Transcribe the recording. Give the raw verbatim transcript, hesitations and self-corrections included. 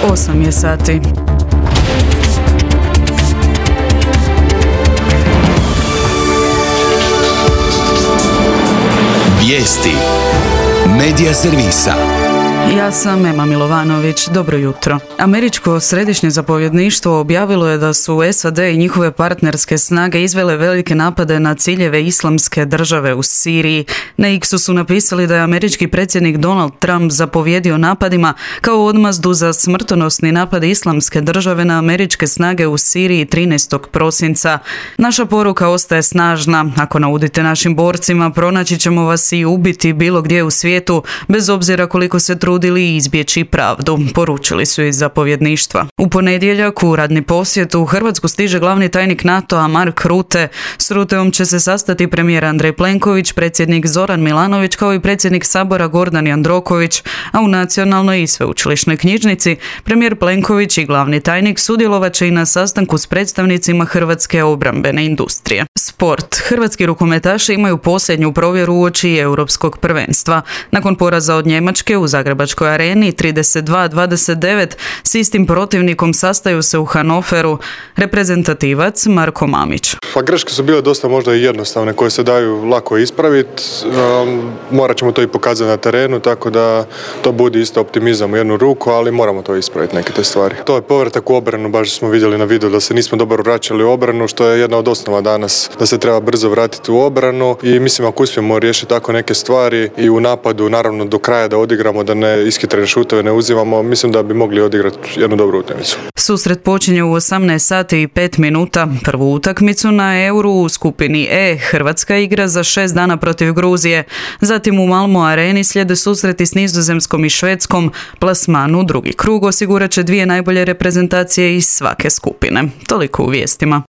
osam je sati. Vijesti Medija servisa. Ja sam Ema Milovanović, dobro jutro. Američko središnje zapovjedništvo objavilo je da su S A D i njihove partnerske snage izvele velike napade na ciljeve islamske države u Siriji. Na X-u su napisali da je američki predsjednik Donald Trump zapovjedio napadima kao odmazdu za smrtonosni napad islamske države na američke snage u Siriji trinaestog prosinca. Naša poruka ostaje snažna. Ako naudite našim borcima, pronaći ćemo vas i ubiti bilo gdje u svijetu, bez obzira koliko se trudili izbjeći pravdu, poručili su iz zapovjedništva. U ponedjeljak u radni posjet u Hrvatsku stiže glavni tajnik NATO-a Mark Rutte. S Rutteom će se sastati premijer Andrej Plenković, predsjednik Zoran Milanović kao i predsjednik Sabora Gordan Jandroković, a u Nacionalnoj i sveučilišnoj knjižnici premijer Plenković i glavni tajnik sudjelovat će i na sastanku s predstavnicima hrvatske obrambene industrije. Sport. Hrvatski rukometaši imaju posljednju provjeru uoči europskog prvenstva. Nakon poraza od Njemačke u Zagrebačkoj areni trideset dva dvadeset devet s istim protivnikom sastaju se u Hanoveru reprezentativac Marko Mamić. Pa greške su bile dosta možda i jednostavne koje se daju lako ispraviti. Um, morat ćemo to i pokazati na terenu, tako da to budi isto optimizam u jednu ruku, ali moramo to ispraviti neke te stvari. To je povratak u obranu, baš smo vidjeli na videu da se nismo dobro vraćali u obranu, što je jedna od osnova danas, da se treba brzo vratiti u obranu i mislim ako uspijemo riješiti tako neke stvari i u napadu naravno do kraja da odigramo, da ne iskitrene šuteve ne uzimamo, mislim da bi mogli odigrati jednu dobru utakmicu. Susret počinje u osamnaest sati i pet minuta. Prvu utakmicu na Euru u skupini E Hrvatska igra za šest dana protiv Gruzije. Zatim u Malmo areni slijede susreti s Nizozemskom i Švedskom. Plasman u drugi krug osigurat će dvije najbolje reprezentacije iz svake skupine. Toliko u vijestima.